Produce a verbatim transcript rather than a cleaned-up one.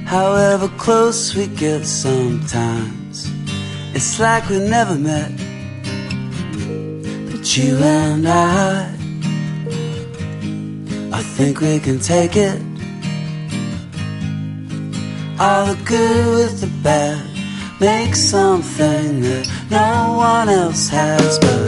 However close we get sometimes, it's like we never met. But you and I, I think we can take it. All the good with the bad, make something that no one else has but